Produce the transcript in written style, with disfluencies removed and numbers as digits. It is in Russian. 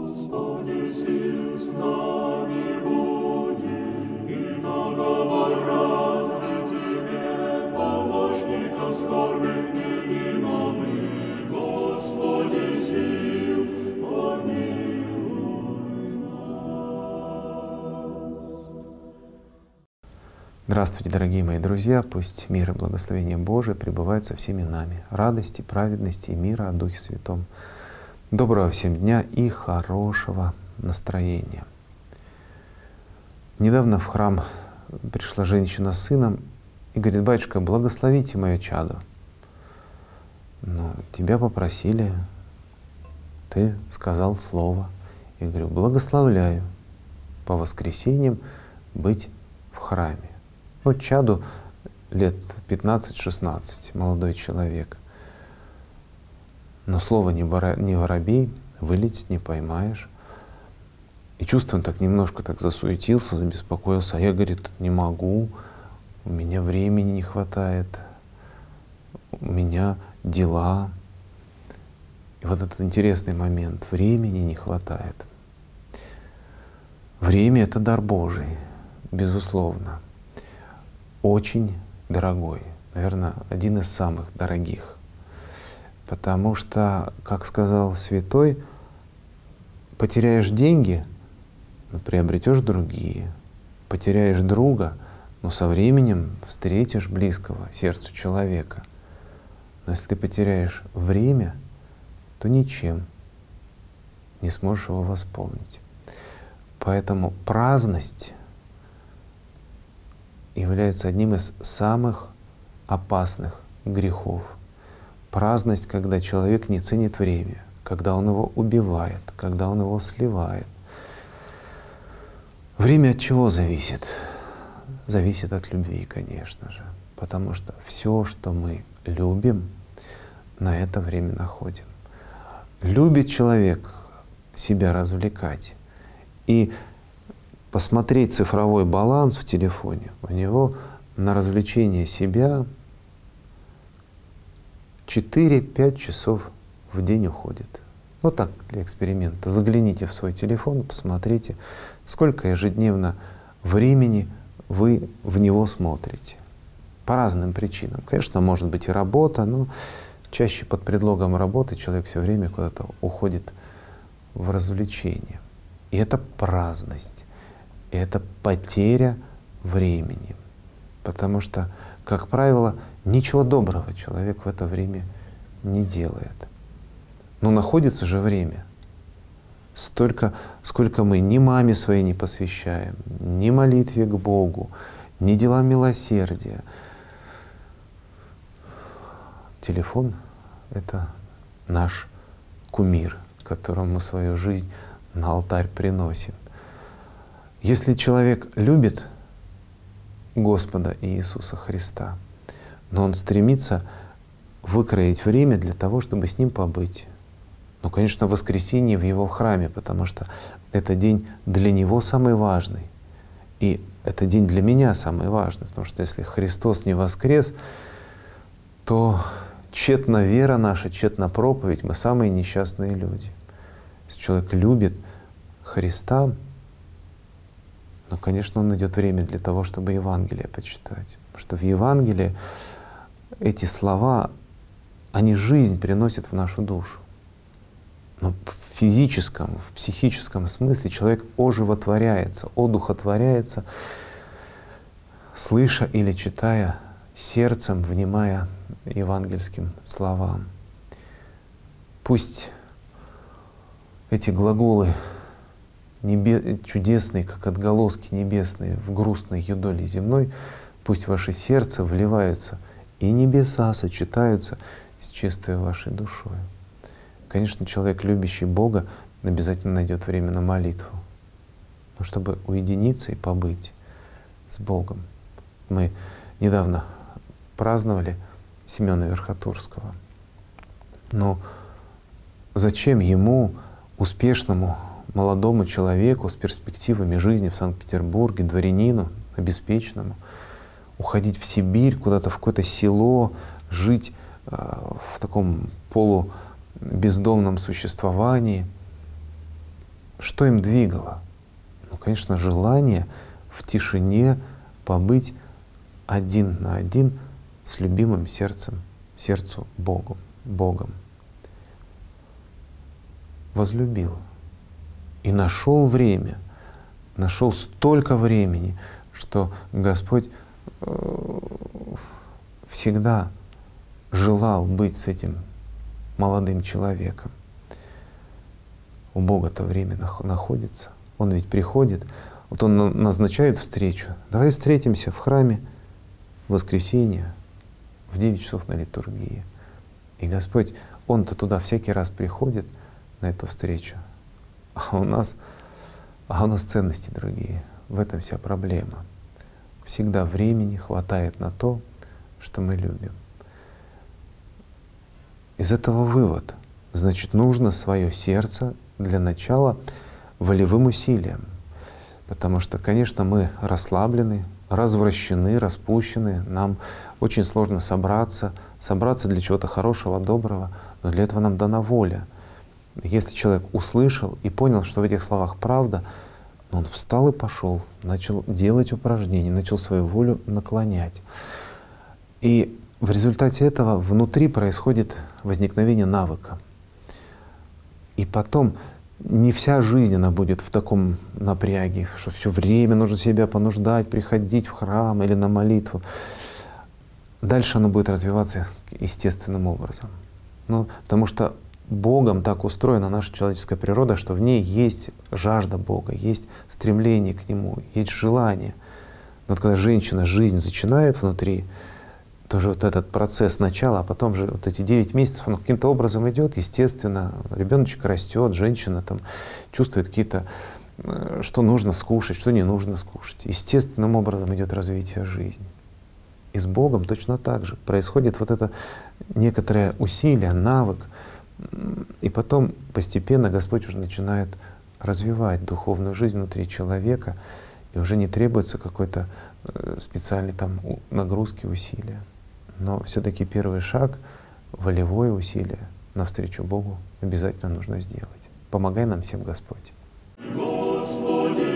Господи, сил с нами буди, и наговор разный Тебе, помощником скорбных невидимым, Господи, сил, помилуй нас. Здравствуйте, дорогие мои друзья! Пусть мир и благословение Божие пребывают со всеми нами. Радости, праведности и мира о Духе Святом. Доброго всем дня и хорошего настроения. Недавно в храм пришла женщина с сыном и говорит: «Батюшка, благословите мое чадо». Тебя попросили, ты сказал слово. Я говорю: благословляю по воскресеньям быть в храме. Чаду лет 15-16, молодой человек. Но слово не воробей, вылететь не поймаешь. И чувствую, он так немножко так засуетился, забеспокоился. А я, говорит, не могу, у меня времени не хватает, у меня дела. И вот этот интересный момент, времени не хватает. Время — это дар Божий, безусловно. Очень дорогой, наверное, один из самых дорогих. Потому что, как сказал святой, потеряешь деньги, но приобретешь другие. Потеряешь друга, но со временем встретишь близкого сердцу человека. Но если ты потеряешь время, то ничем не сможешь его восполнить. Поэтому праздность является одним из самых опасных грехов. Праздность, когда человек не ценит время, когда он его убивает, когда он его сливает. Время от чего зависит? Зависит от любви, конечно же. Потому что все, что мы любим, на это время находим. Любит человек себя развлекать и посмотреть цифровой баланс в телефоне, у него на развлечение себя 4-5 часов в день уходит. Так, для эксперимента. Загляните в свой телефон, посмотрите, сколько ежедневно времени вы в него смотрите. По разным причинам. Конечно, может быть и работа, но чаще под предлогом работы человек все время куда-то уходит в развлечение. И это праздность. И это потеря времени. Потому что, как правило, ничего доброго человек в это время не делает. Но находится же время. Столько, сколько мы ни маме своей не посвящаем, ни молитве к Богу, ни делам милосердия. Телефон — это наш кумир, которому мы свою жизнь на алтарь приносим. Если человек любит Господа Иисуса Христа, но он стремится выкроить время для того, чтобы с Ним побыть. Конечно, воскресенье в Его храме, потому что это день для Него самый важный. И это день для меня самый важный, потому что если Христос не воскрес, то тщетна вера наша, тщетна проповедь, мы самые несчастные люди. Если человек любит Христа, конечно, он найдет время для того, чтобы Евангелие почитать. Потому что в Евангелии эти слова, они жизнь приносят в нашу душу. Но в физическом, в психическом смысле человек оживотворяется, одухотворяется, слыша или читая сердцем, внимая евангельским словам. Пусть эти глаголы чудесные, как отголоски небесные в грустной юдоли земной, пусть в ваше сердце вливаются, и небеса сочетаются с чистой вашей душой. Конечно, человек, любящий Бога, обязательно найдет время на молитву, но чтобы уединиться и побыть с Богом. Мы недавно праздновали Семена Верхотурского. Но зачем ему, успешному молодому человеку с перспективами жизни в Санкт-Петербурге, дворянину, обеспеченному, уходить в Сибирь, куда-то в какое-то село, жить в таком полубездомном существовании, Что им двигало? Ну, конечно, желание в тишине побыть один на один с любимым сердцу Богом. Возлюбил. И нашел время, нашел столько времени, что Господь всегда желал быть с этим молодым человеком. У Бога-то время находится. Он ведь приходит, вот Он назначает встречу. Давай встретимся в храме в воскресенье в 9 часов на литургии. И Господь, Он-то туда всякий раз приходит на эту встречу. А у нас ценности другие. В этом вся проблема. Всегда времени хватает на то, что мы любим. Из этого вывод. Значит, нужно свое сердце для начала волевым усилием. Потому что, конечно, мы расслаблены, развращены, распущены, нам очень сложно собраться для чего-то хорошего, доброго, но для этого нам дана воля. Если человек услышал и понял, что в этих словах правда, он встал и пошел, начал делать упражнения, начал свою волю наклонять. И в результате этого внутри происходит возникновение навыка. И потом не вся жизнь она будет в таком напряге, что все время нужно себя понуждать, приходить в храм или на молитву. Дальше оно будет развиваться естественным образом. Ну, потому что Богом так устроена наша человеческая природа, что в ней есть жажда Бога, есть стремление к Нему, есть желание. Но вот когда женщина жизнь зачинает внутри, тоже вот этот процесс начала, а потом же вот эти 9 месяцев, оно каким-то образом идет, естественно, ребеночек растет, женщина там чувствует какие-то, что нужно скушать, что не нужно скушать. Естественным образом идет развитие жизни. И с Богом точно так же происходит вот это некоторое усилие, навык, и потом постепенно Господь уже начинает развивать духовную жизнь внутри человека, и уже не требуется какой-то специальной там нагрузки, усилия. Но все-таки первый шаг, волевое усилие навстречу Богу обязательно нужно сделать. Помогай нам всем, Господь. Господи,